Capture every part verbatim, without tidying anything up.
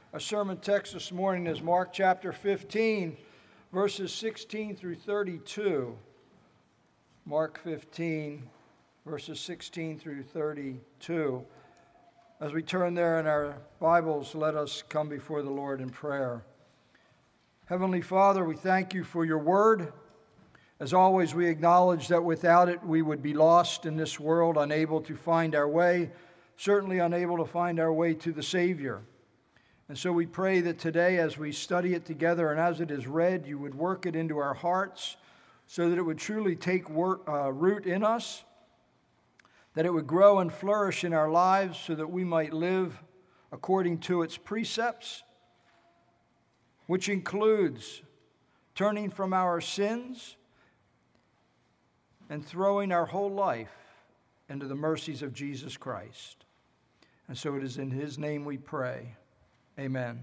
Our sermon text this morning is Mark chapter fifteen, verses sixteen through thirty-two. Mark fifteen, verses sixteen through thirty-two. As we turn there in our Bibles, let us come before the Lord in prayer. Heavenly Father, we thank you for your word. As always, we acknowledge that without it, we would be lost in this world, unable to find our way, certainly unable to find our way to the Savior. And so we pray that today, as we study it together and as it is read, you would work it into our hearts so that it would truly take work, uh, root in us, that it would grow and flourish in our lives so that we might live according to its precepts, which includes turning from our sins and throwing our whole life into the mercies of Jesus Christ. And so it is in his name we pray. Amen.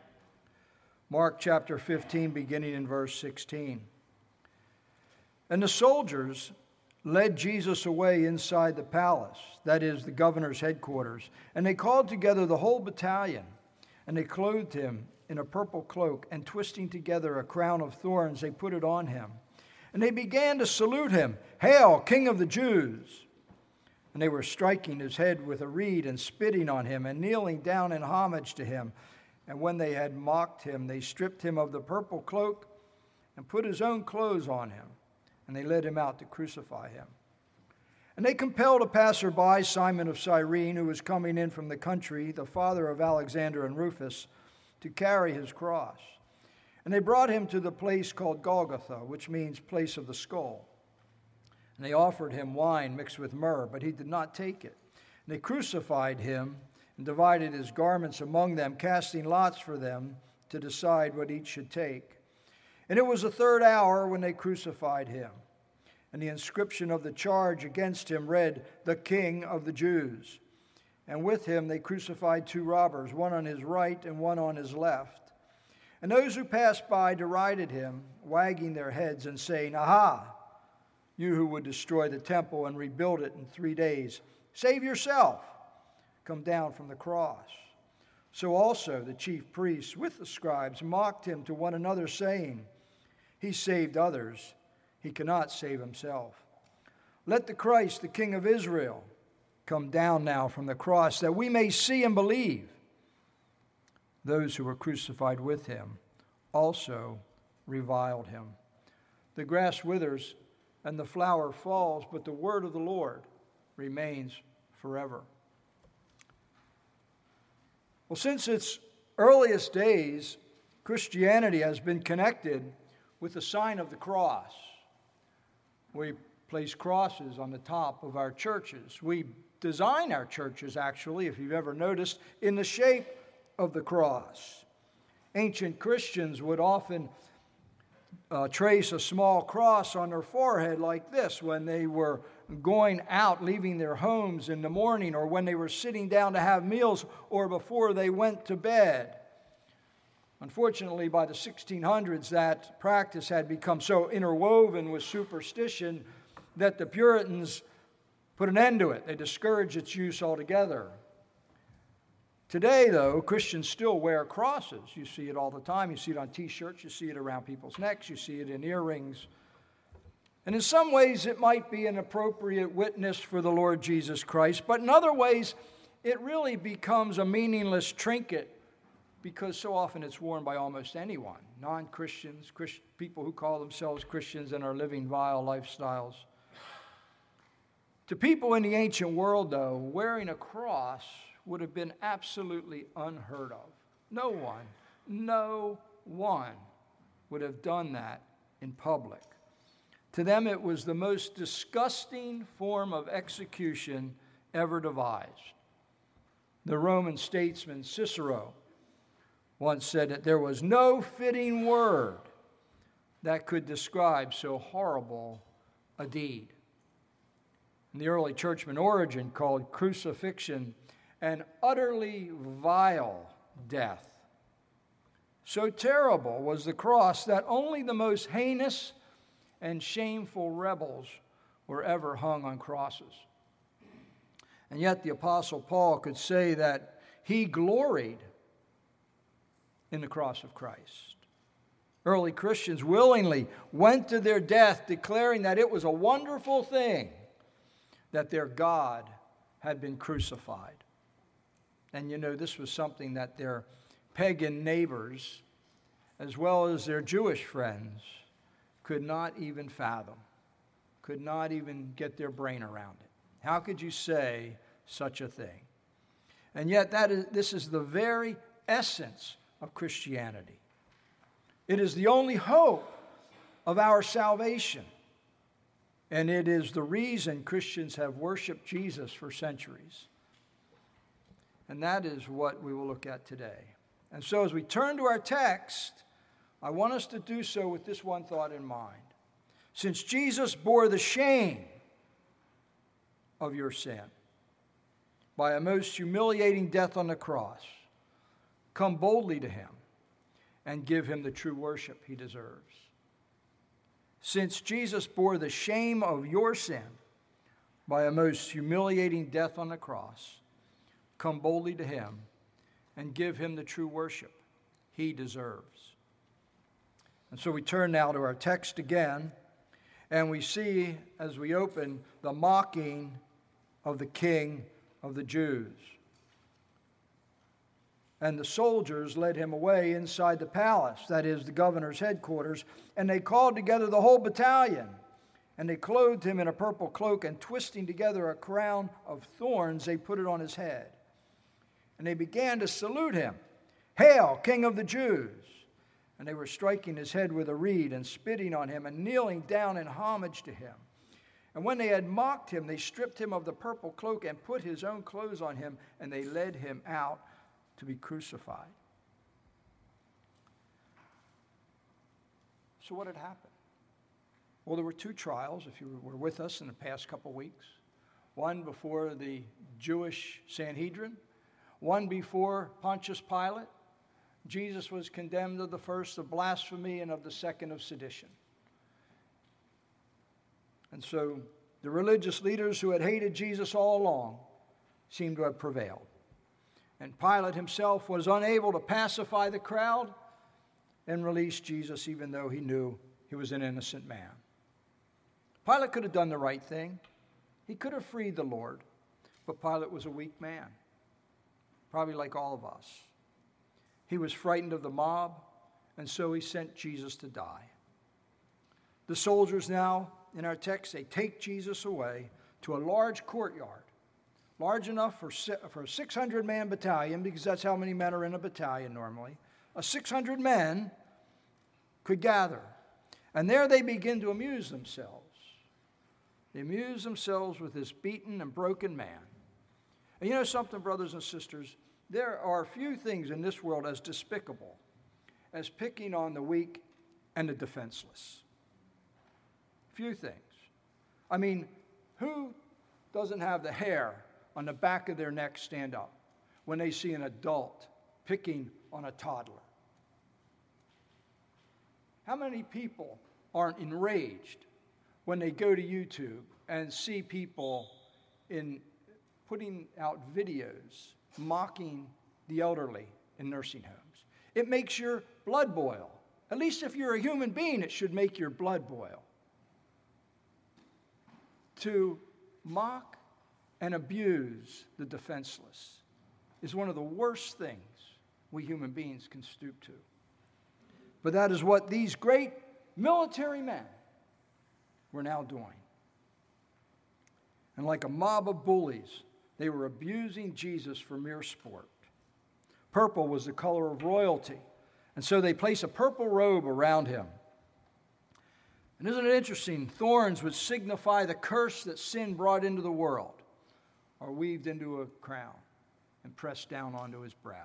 Mark chapter fifteen, beginning in verse sixteen. And the soldiers led Jesus away inside the palace, that is, the governor's headquarters, and they called together the whole battalion, and they clothed him in a purple cloak, and twisting together a crown of thorns, they put it on him. And they began to salute him, "Hail, King of the Jews!" And they were striking his head with a reed and spitting on him and kneeling down in homage to him. And when they had mocked him, they stripped him of the purple cloak and put his own clothes on him. And they led him out to crucify him. And they compelled a passerby, Simon of Cyrene, who was coming in from the country, the father of Alexander and Rufus, to carry his cross. And they brought him to the place called Golgotha, which means place of the skull. And they offered him wine mixed with myrrh, but he did not take it. And they crucified him and divided his garments among them, casting lots for them to decide what each should take. And it was the third hour when they crucified him. And the inscription of the charge against him read, "The King of the Jews." And with him they crucified two robbers, one on his right and one on his left. And those who passed by derided him, wagging their heads and saying, "Aha! You who would destroy the temple and rebuild it in three days, save yourself. Come down from the cross." So also the chief priests with the scribes mocked him to one another, saying, "He saved others. He cannot save himself. Let the Christ, the King of Israel, come down now from the cross, that we may see and believe." Those who were crucified with him also reviled him. The grass withers and the flower falls, but the word of the Lord remains forever. Well, since its earliest days, Christianity has been connected with the sign of the cross. We place crosses on the top of our churches. We design our churches, actually, if you've ever noticed, in the shape of the cross. Ancient Christians would often Uh, trace a small cross on their forehead like this when they were going out, leaving their homes in the morning, or when they were sitting down to have meals, or before they went to bed. Unfortunately, by the sixteen hundreds, that practice had become so interwoven with superstition that the Puritans put an end to it. They discouraged its use altogether. Today, though, Christians still wear crosses. You see it all the time. You see it on T-shirts. You see it around people's necks. You see it in earrings. And in some ways, it might be an appropriate witness for the Lord Jesus Christ. But in other ways, it really becomes a meaningless trinket because so often it's worn by almost anyone. Non-Christians, Christ- people who call themselves Christians and are living vile lifestyles. To people in the ancient world, though, wearing a cross would have been absolutely unheard of. No one, no one would have done that in public. To them, it was the most disgusting form of execution ever devised. The Roman statesman Cicero once said that there was no fitting word that could describe so horrible a deed. And the early churchman Origen called crucifixion an utterly vile death. So terrible was the cross that only the most heinous and shameful rebels were ever hung on crosses. And yet the Apostle Paul could say that he gloried in the cross of Christ. Early Christians willingly went to their death, declaring that it was a wonderful thing that their God had been crucified. And you know, this was something that their pagan neighbors, as well as their Jewish friends, could not even fathom, could not even get their brain around it. How could you say such a thing? And yet, that is, this is the very essence of Christianity. It is the only hope of our salvation. And it is the reason Christians have worshiped Jesus for centuries. And that is what we will look at today. And so as we turn to our text, I want us to do so with this one thought in mind. Since Jesus bore the shame of your sin by a most humiliating death on the cross, come boldly to him and give him the true worship he deserves. Since Jesus bore the shame of your sin by a most humiliating death on the cross, come boldly to him and give him the true worship he deserves. And so we turn now to our text again, and we see as we open the mocking of the King of the Jews. And the soldiers led him away inside the palace, that is, the governor's headquarters, and they called together the whole battalion. And they clothed him in a purple cloak, and twisting together a crown of thorns, they put it on his head. And they began to salute him, "Hail, King of the Jews!" And they were striking his head with a reed and spitting on him and kneeling down in homage to him. And when they had mocked him, they stripped him of the purple cloak and put his own clothes on him, and they led him out to be crucified. So what had happened? Well, there were two trials, if you were with us in the past couple weeks. One before the Jewish Sanhedrin, one before Pontius Pilate. Jesus was condemned of the first of blasphemy and of the second of sedition. And so the religious leaders who had hated Jesus all along seemed to have prevailed. And Pilate himself was unable to pacify the crowd and release Jesus, even though he knew he was an innocent man. Pilate could have done the right thing. He could have freed the Lord. But Pilate was a weak man, probably like all of us. He was frightened of the mob, and so he sent Jesus to die. The soldiers now, in our text, they take Jesus away to a large courtyard, large enough for for a six hundred man battalion, because that's how many men are in a battalion normally. A six hundred men could gather. And there they begin to amuse themselves. They amuse themselves with this beaten and broken man. And you know something, brothers and sisters? There are few things in this world as despicable as picking on the weak and the defenseless. Few things. I mean, who doesn't have the hair on the back of their neck stand up when they see an adult picking on a toddler? How many people aren't enraged when they go to YouTube and see people in putting out videos mocking the elderly in nursing homes? It makes your blood boil. At least if you're a human being, it should make your blood boil. To mock and abuse the defenseless is one of the worst things we human beings can stoop to. But that is what these great military men were now doing. And like a mob of bullies, they were abusing Jesus for mere sport. Purple was the color of royalty, and so they placed a purple robe around him. And isn't it interesting? Thorns would signify the curse that sin brought into the world, are weaved into a crown and pressed down onto his brow.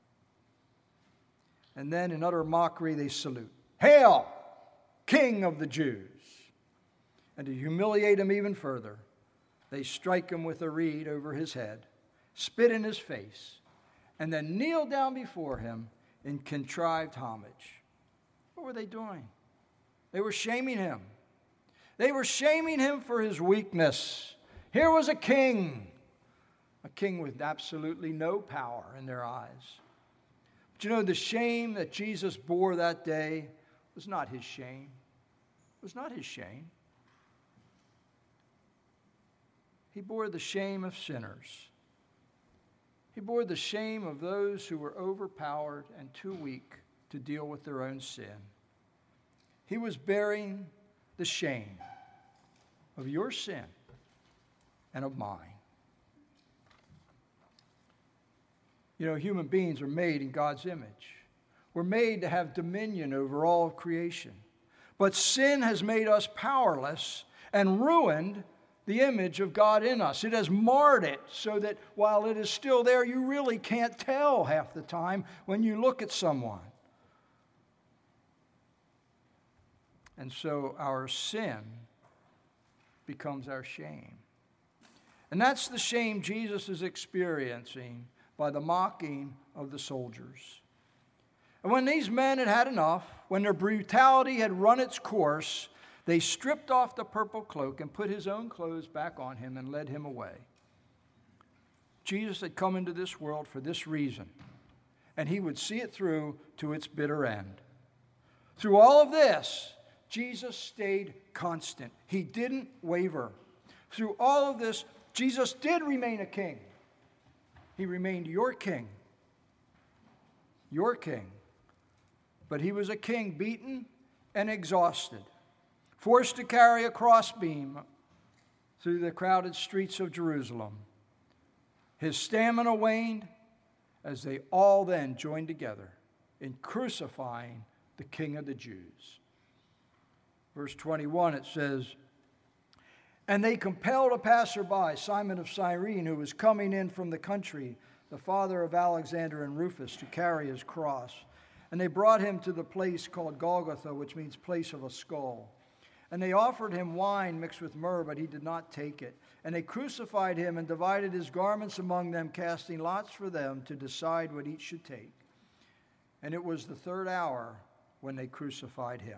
And then in utter mockery they salute, "Hail, King of the Jews!" And to humiliate him even further, they strike him with a reed over his head, spit in his face, and then kneel down before him in contrived homage. What were they doing? They were shaming him. They were shaming him for his weakness. Here was a king, a king with absolutely no power in their eyes. But you know, the shame that Jesus bore that day was not his shame. It was not his shame. He bore the shame of sinners. He bore the shame of those who were overpowered and too weak to deal with their own sin. He was bearing the shame of your sin and of mine. You know, human beings are made in God's image. We're made to have dominion over all of creation. But sin has made us powerless and ruined the image of God in us. It has marred it so that while it is still there, you really can't tell half the time when you look at someone. And so our sin becomes our shame. And that's the shame Jesus is experiencing by the mocking of the soldiers. And when these men had had enough, when their brutality had run its course, they stripped off the purple cloak and put his own clothes back on him and led him away. Jesus had come into this world for this reason, and he would see it through to its bitter end. Through all of this, Jesus stayed constant. He didn't waver. Through all of this, Jesus did remain a king. He remained your king. Your king. But he was a king beaten and exhausted, forced to carry a crossbeam through the crowded streets of Jerusalem. His stamina waned as they all then joined together in crucifying the King of the Jews. Verse twenty-one, it says, "And they compelled a passerby, Simon of Cyrene, who was coming in from the country, the father of Alexander and Rufus, to carry his cross. And they brought him to the place called Golgotha, which means place of a skull. And they offered him wine mixed with myrrh, but he did not take it. And they crucified him and divided his garments among them, casting lots for them to decide what each should take. And it was the third hour when they crucified him."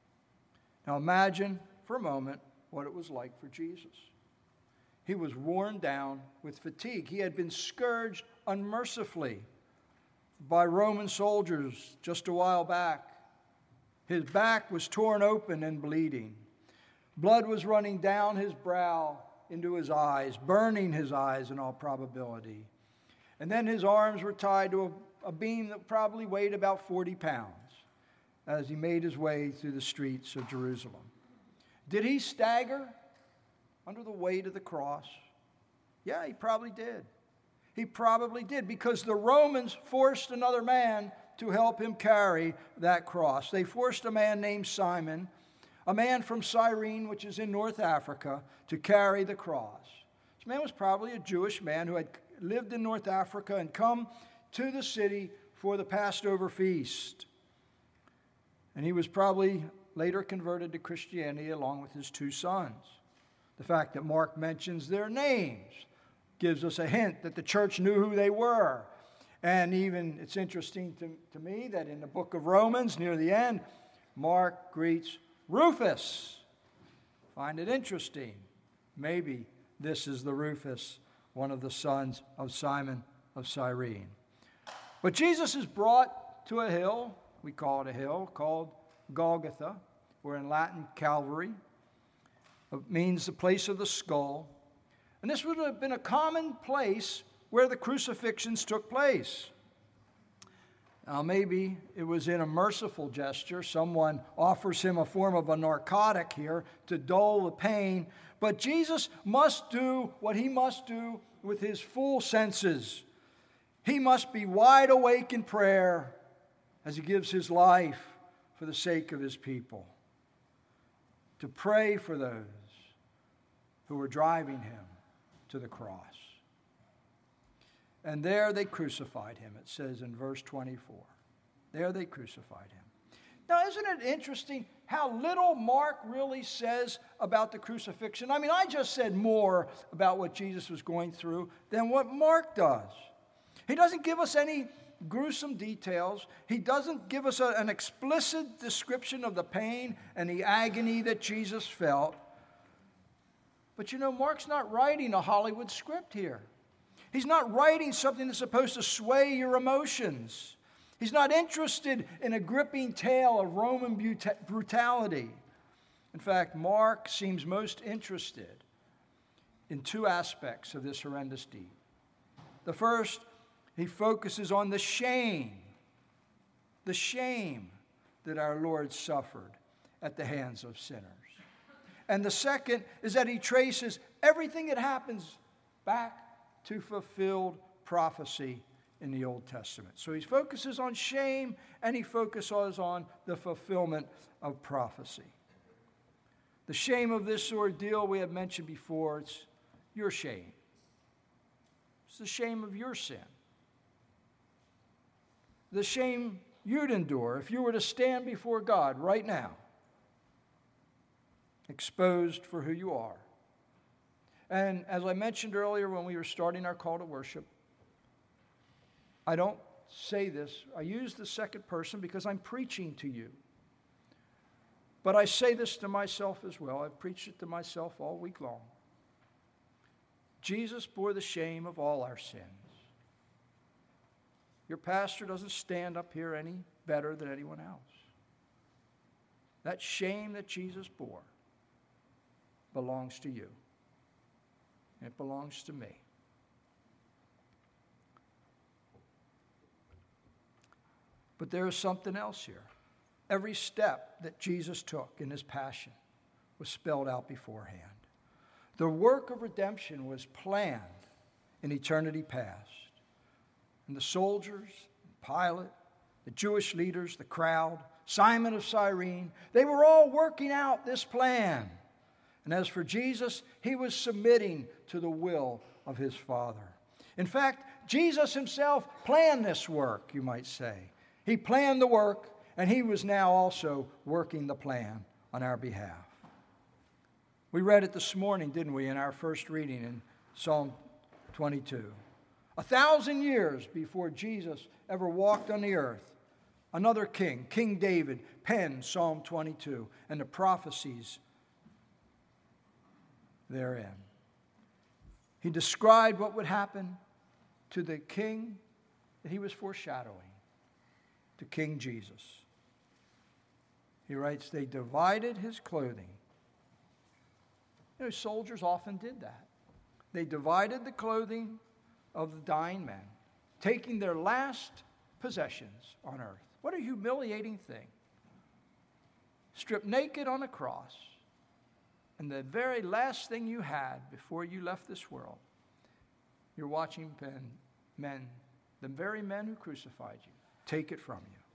Now imagine for a moment what it was like for Jesus. He was worn down with fatigue. He had been scourged unmercifully by Roman soldiers just a while back. His back was torn open and bleeding. Blood was running down his brow into his eyes, burning his eyes in all probability. And then his arms were tied to a, a beam that probably weighed about forty pounds as he made his way through the streets of Jerusalem. Did he stagger under the weight of the cross? Yeah, he probably did. He probably did, because the Romans forced another man to help him carry that cross. They forced a man named Simon, a man from Cyrene, which is in North Africa, to carry the cross. This man was probably a Jewish man who had lived in North Africa and come to the city for the Passover feast. And he was probably later converted to Christianity along with his two sons. The fact that Mark mentions their names gives us a hint that the church knew who they were. And even, it's interesting to, to me that in the book of Romans, near the end, Mark greets Rufus. Find it interesting. Maybe this is the Rufus, one of the sons of Simon of Cyrene. But Jesus is brought to a hill, we call it a hill, called Golgotha, or in Latin, Calvary. It means the place of the skull. And this would have been a common place where the crucifixions took place. Now, maybe it was in a merciful gesture. Someone offers him a form of a narcotic here to dull the pain. But Jesus must do what he must do with his full senses. He must be wide awake in prayer as he gives his life for the sake of his people. To pray for those who were driving him to the cross. And there they crucified him, it says in verse twenty-four. There they crucified him. Now, isn't it interesting how little Mark really says about the crucifixion? I mean, I just said more about what Jesus was going through than what Mark does. He doesn't give us any gruesome details. He doesn't give us a, an explicit description of the pain and the agony that Jesus felt. But you know, Mark's not writing a Hollywood script here. He's not writing something that's supposed to sway your emotions. He's not interested in a gripping tale of Roman brutality. In fact, Mark seems most interested in two aspects of this horrendous deed. The first, he focuses on the shame, the shame that our Lord suffered at the hands of sinners. And the second is that he traces everything that happens back to fulfilled prophecy in the Old Testament. So he focuses on shame and he focuses on the fulfillment of prophecy. The shame of this ordeal we have mentioned before, it's your shame. It's the shame of your sin. The shame you'd endure if you were to stand before God right now, exposed for who you are. And as I mentioned earlier when we were starting our call to worship, I don't say this, I use the second person because I'm preaching to you. But I say this to myself as well. I've preached it to myself all week long. Jesus bore the shame of all our sins. Your pastor doesn't stand up here any better than anyone else. That shame that Jesus bore belongs to you. It belongs to me. But there is something else here. Every step that Jesus took in his passion was spelled out beforehand. The work of redemption was planned in eternity past. And the soldiers, Pilate, the Jewish leaders, the crowd, Simon of Cyrene, they were all working out this plan. And as for Jesus, he was submitting to the will of his Father. In fact, Jesus himself planned this work, you might say. He planned the work, and he was now also working the plan on our behalf. We read it this morning, didn't we, in our first reading in Psalm twenty-two. A thousand years before Jesus ever walked on the earth, another king, King David, penned Psalm twenty-two and the prophecies therein. He described what would happen to the king that he was foreshadowing, to King Jesus. He writes, they divided his clothing. You know, soldiers often did that. They divided the clothing of the dying men, taking their last possessions on earth. What a humiliating thing. Stripped naked on a cross, and the very last thing you had before you left this world, you're watching men, men, the very men who crucified you, take it from you.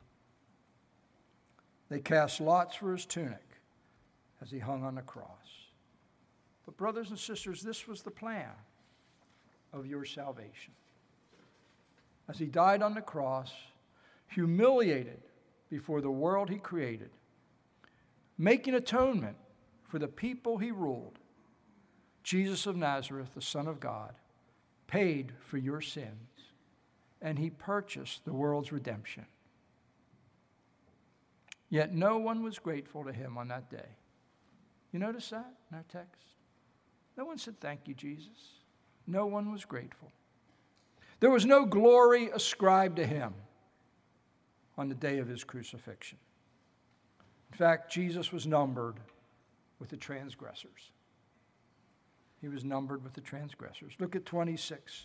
They cast lots for his tunic as he hung on the cross. But brothers and sisters, this was the plan of your salvation. As he died on the cross, humiliated before the world he created, making atonement for the people he ruled, Jesus of Nazareth, the Son of God, paid for your sins, and he purchased the world's redemption. Yet no one was grateful to him on that day. You notice that in our text? No one said, thank you, Jesus. No one was grateful. There was no glory ascribed to him on the day of his crucifixion. In fact, Jesus was numbered with the transgressors. He was numbered with the transgressors. Look at twenty-six.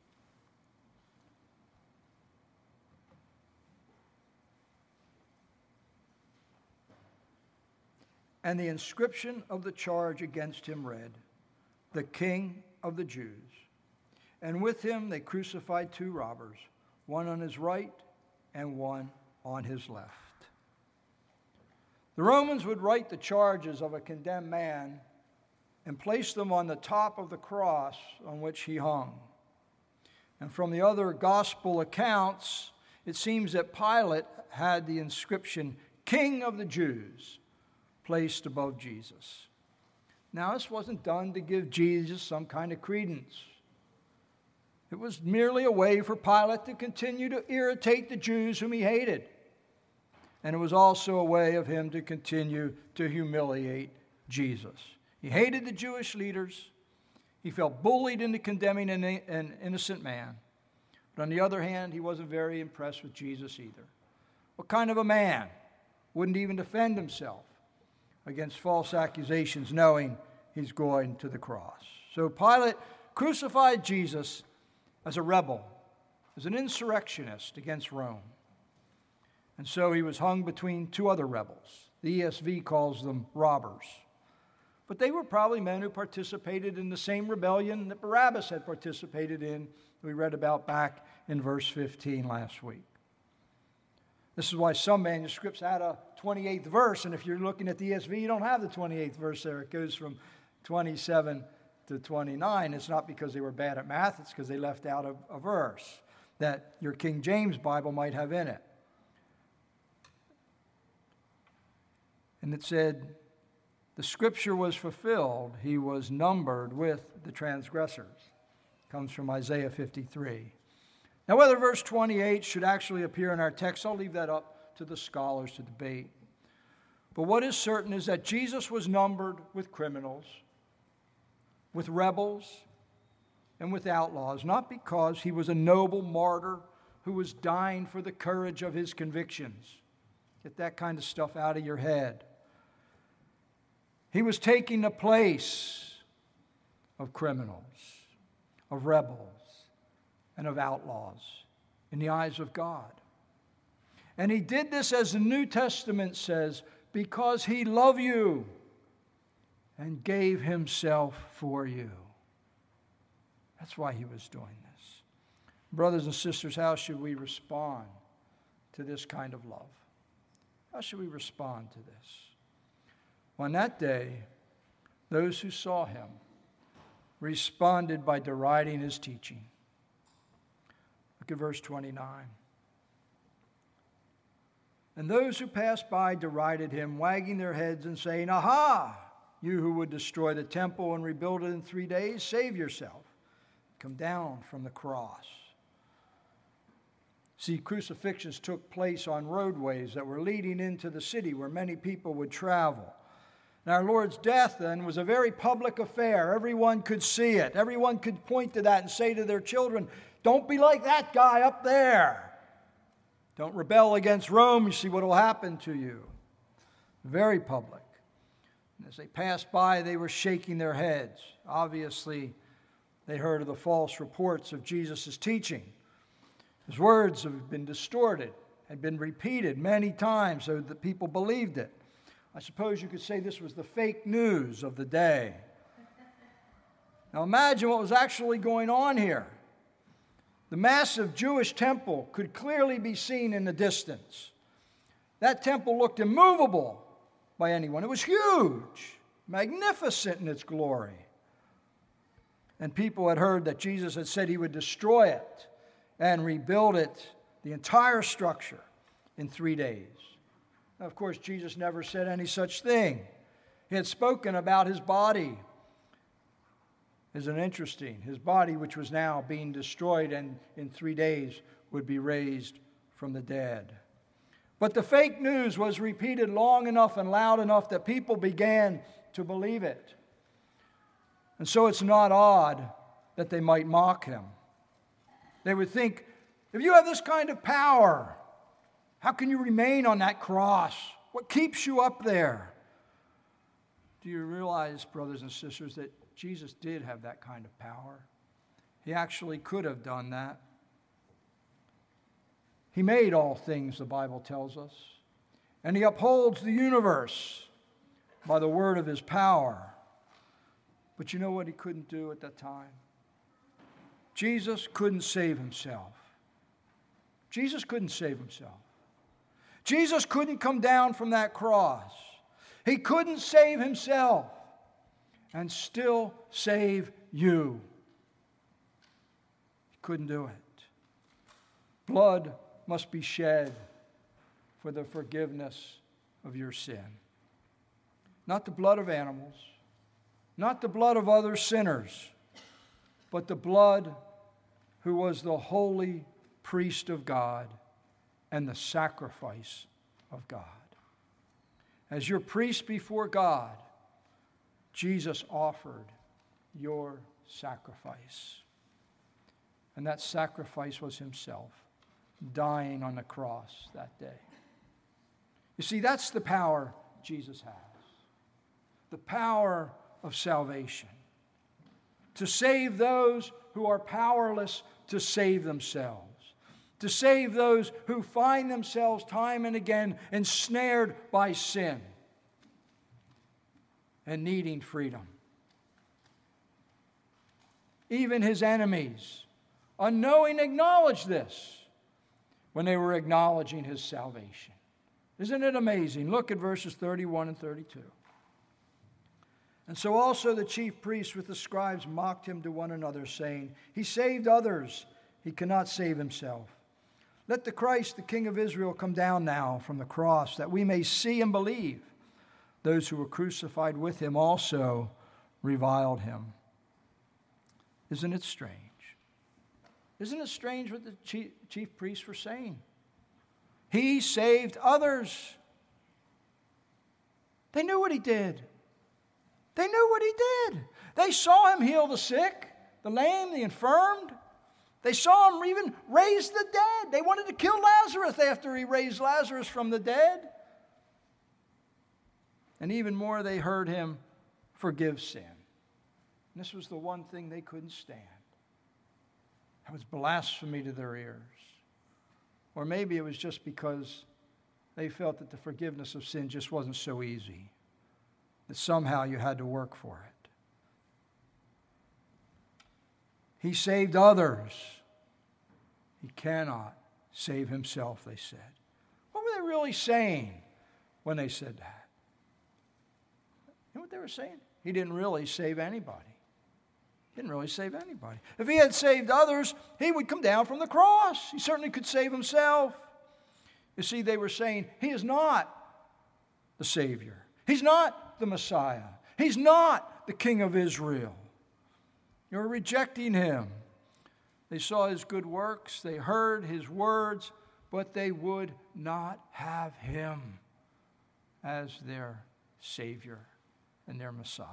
And the inscription of the charge against him read, the King of the Jews. And with him they crucified two robbers, one on his right and one on his left. The Romans would write the charges of a condemned man and place them on the top of the cross on which he hung. And from the other gospel accounts, it seems that Pilate had the inscription, King of the Jews, placed above Jesus. Now, this wasn't done to give Jesus some kind of credence. It was merely a way for Pilate to continue to irritate the Jews whom he hated. And it was also a way of him to continue to humiliate Jesus. He hated the Jewish leaders. He felt bullied into condemning an innocent man. But on the other hand, he wasn't very impressed with Jesus either. What kind of a man wouldn't even defend himself against false accusations, knowing he's going to the cross? So Pilate crucified Jesus as a rebel, as an insurrectionist against Rome. And so he was hung between two other rebels. The E S V calls them robbers. But they were probably men who participated in the same rebellion that Barabbas had participated in, we read about back in verse fifteen last week. This is why some manuscripts add a twenty-eighth verse, and if you're looking at the E S V, you don't have the twenty-eighth verse there. It goes from twenty-seven to twenty-nine. It's not because they were bad at math, it's because they left out a, a verse that your King James Bible might have in it. And it said, the scripture was fulfilled, he was numbered with the transgressors. Comes from Isaiah fifty-three. Now, whether verse twenty-eight should actually appear in our text, I'll leave that up to the scholars to debate. But what is certain is that Jesus was numbered with criminals, with rebels, and with outlaws, not because he was a noble martyr who was dying for the courage of his convictions. Get that kind of stuff out of your head. He was taking the place of criminals, of rebels, and of outlaws in the eyes of God. And he did this, as the New Testament says, because he loved you and gave himself for you. That's why he was doing this. Brothers and sisters, how should we respond to this kind of love? How should we respond to this? On that day, those who saw him responded by deriding his teaching. Look at verse twenty-nine. And those who passed by derided him, wagging their heads and saying, Aha! You who would destroy the temple and rebuild it in three days, save yourself. Come down from the cross. See, crucifixions took place on roadways that were leading into the city where many people would travel. And our Lord's death, then, was a very public affair. Everyone could see it. Everyone could point to that and say to their children, don't be like that guy up there. Don't rebel against Rome. You see what will happen to you. Very public. And as they passed by, they were shaking their heads. Obviously, they heard of the false reports of Jesus' teaching. His words have been distorted, had been repeated many times so that people believed it. I suppose you could say this was the fake news of the day. Now imagine what was actually going on here. The massive Jewish temple could clearly be seen in the distance. That temple looked immovable by anyone. It was huge, magnificent in its glory. And people had heard that Jesus had said he would destroy it and rebuild it, the entire structure, in three days. Now, of course, Jesus never said any such thing. He had spoken about his body. Isn't it interesting? His body, which was now being destroyed and in three days would be raised from the dead. But the fake news was repeated long enough and loud enough that people began to believe it. And so it's not odd that they might mock him. They would think, if you have this kind of power, how can you remain on that cross? What keeps you up there? Do you realize, brothers and sisters, that Jesus did have that kind of power? He actually could have done that. He made all things, the Bible tells us, and he upholds the universe by the word of his power. But you know what he couldn't do at that time? Jesus couldn't save himself. Jesus couldn't save himself. Jesus couldn't come down from that cross. He couldn't save himself and still save you. He couldn't do it. Blood must be shed for the forgiveness of your sin. Not the blood of animals, not the blood of other sinners, but the blood who was the holy priest of God and the sacrifice of God. As your priest before God, Jesus offered your sacrifice. And that sacrifice was himself, dying on the cross that day. You see, that's the power Jesus has. The power of salvation. To save those who are powerless to save themselves. To save those who find themselves time and again ensnared by sin and needing freedom. Even his enemies, unknowing, acknowledged this when they were acknowledging his salvation. Isn't it amazing? Look at verses thirty-one and thirty-two. And so also the chief priests with the scribes mocked him to one another, saying, He saved others, he cannot save himself. Let the Christ, the King of Israel, come down now from the cross, that we may see and believe. Those who were crucified with him also reviled him. Isn't it strange? Isn't it strange what the chief, chief priests were saying? He saved others. They knew what he did. They knew what he did. They saw him heal the sick, the lame, the infirmed. They saw him even raise the dead. They wanted to kill Lazarus after he raised Lazarus from the dead. And even more, they heard him forgive sin. And this was the one thing they couldn't stand. It was blasphemy to their ears. Or maybe it was just because they felt that the forgiveness of sin just wasn't so easy, that somehow you had to work for it. He saved others. He cannot save himself, they said. What were they really saying when they said that? You know what they were saying? He didn't really save anybody. He didn't really save anybody. If he had saved others, he would come down from the cross. He certainly could save himself. You see, they were saying, he is not the Savior. He's not the Messiah. He's not the King of Israel. You're rejecting him. They saw his good works. They heard his words, but they would not have him as their Savior and their Messiah.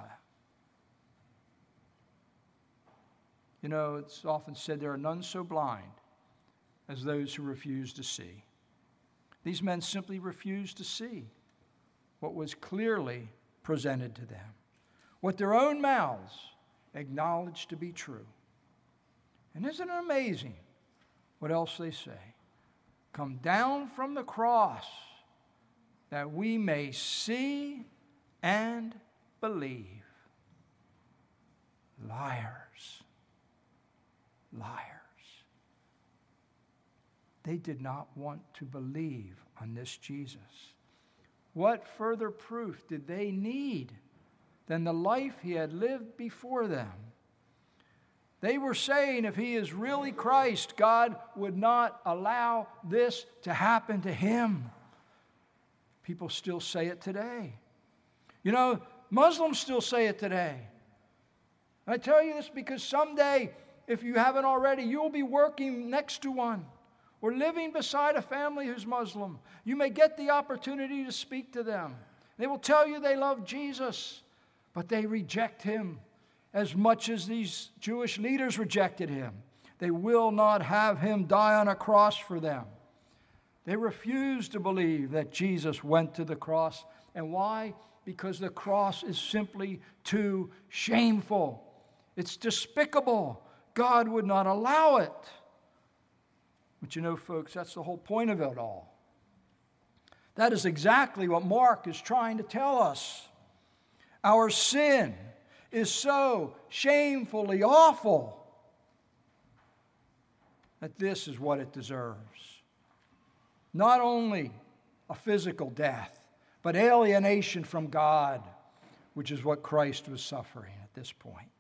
You know, it's often said there are none so blind as those who refuse to see. These men simply refused to see what was clearly presented to them, what their own mouths acknowledged to be true. And isn't it amazing what else they say? Come down from the cross that we may see and believe. Liars. Liars. They did not want to believe on this Jesus. What further proof did they need than the life he had lived before them? They were saying if he is really Christ, God would not allow this to happen to him. People still say it today. You know, Muslims still say it today. I tell you this because someday, if you haven't already, you will be working next to one or living beside a family who's Muslim. You may get the opportunity to speak to them. They will tell you they love Jesus, but they reject him as much as these Jewish leaders rejected him. They will not have him die on a cross for them. They refuse to believe that Jesus went to the cross. And why? Because the cross is simply too shameful. It's despicable. God would not allow it. But you know, folks, that's the whole point of it all. That is exactly what Mark is trying to tell us. Our sin is so shamefully awful that this is what it deserves. Not only a physical death, but alienation from God, which is what Christ was suffering at this point.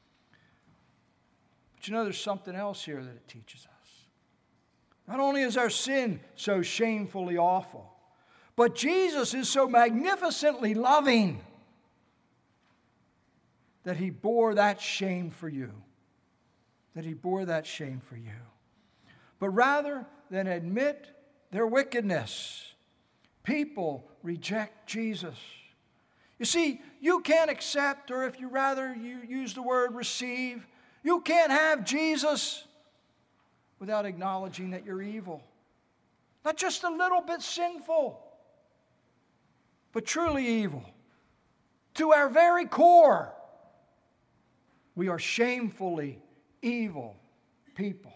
But you know, there's something else here that it teaches us. Not only is our sin so shamefully awful, but Jesus is so magnificently loving that he bore that shame for you. That he bore that shame for you. But rather than admit their wickedness, people reject Jesus. You see, you can't accept, or if you rather you use the word receive, you can't have Jesus without acknowledging that you're evil. Not just a little bit sinful, but truly evil. To our very core, we are shamefully evil people.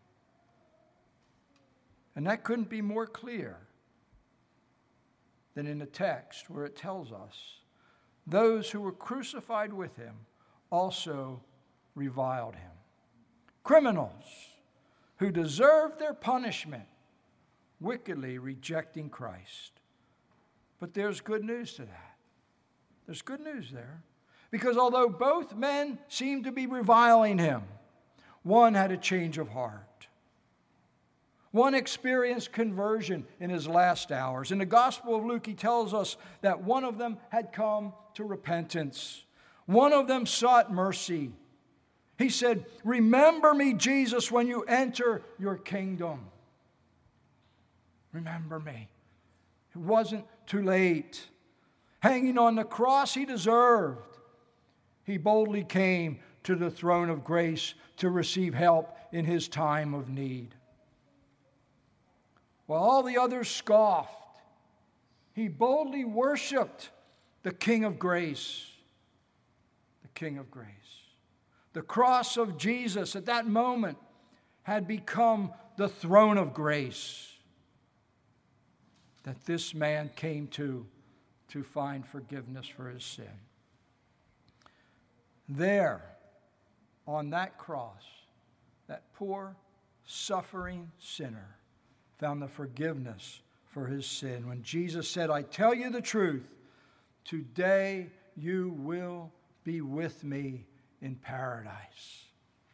And that couldn't be more clear than in the text where it tells us, those who were crucified with him also reviled him. Criminals who deserved their punishment, wickedly rejecting Christ. But there's good news to that. There's good news there. Because although both men seemed to be reviling him, one had a change of heart. One experienced conversion in his last hours. In the Gospel of Luke, he tells us that one of them had come to repentance. One of them sought mercy. He said, "Remember me, Jesus, when you enter your kingdom." Remember me. It wasn't too late. Hanging on the cross he deserved, he boldly came to the throne of grace to receive help in his time of need. While all the others scoffed, he boldly worshiped the King of grace. The King of grace. The cross of Jesus at that moment had become the throne of grace that this man came to to find forgiveness for his sin. There, on that cross, that poor, suffering sinner found the forgiveness for his sin. When Jesus said, "I tell you the truth, today you will be with me in paradise."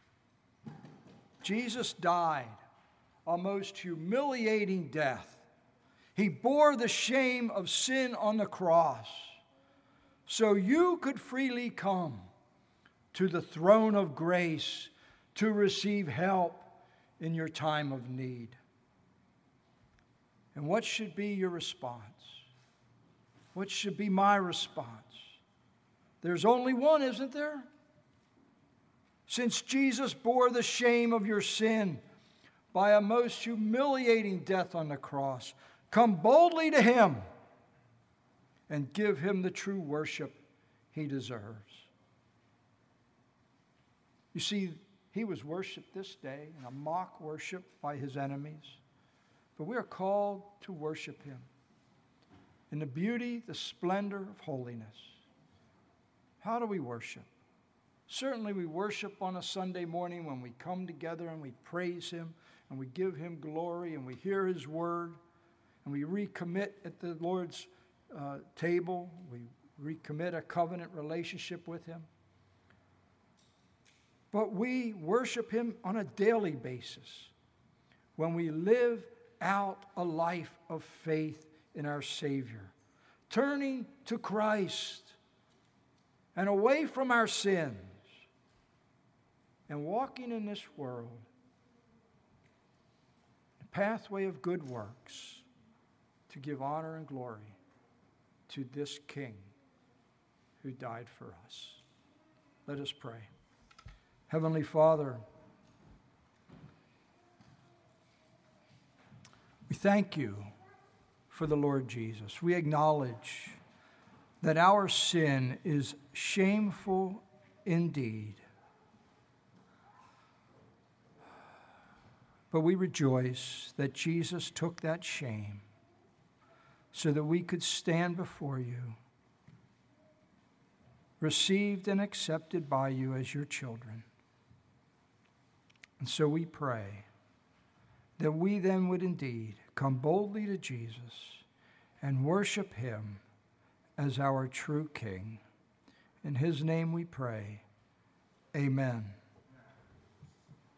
Jesus died a most humiliating death. He bore the shame of sin on the cross so you could freely come to the throne of grace to receive help in your time of need. And what should be your response? What should be my response? There's only one, isn't there? Since Jesus bore the shame of your sin by a most humiliating death on the cross, come boldly to him and give him the true worship he deserves. You see, he was worshiped this day in a mock worship by his enemies. But we are called to worship him in the beauty, the splendor of holiness. How do we worship? Certainly we worship on a Sunday morning when we come together and we praise him and we give him glory and we hear his word and we recommit at the Lord's uh, table. We recommit a covenant relationship with him. But we worship him on a daily basis when we live out a life of faith in our Savior, turning to Christ and away from our sins and walking in this world, a pathway of good works to give honor and glory to this King who died for us. Let us pray. Heavenly Father, we thank you for the Lord Jesus. We acknowledge that our sin is shameful indeed. But we rejoice that Jesus took that shame so that we could stand before you, received and accepted by you as your children. And so we pray that we then would indeed come boldly to Jesus and worship him as our true King. In his name we pray. Amen.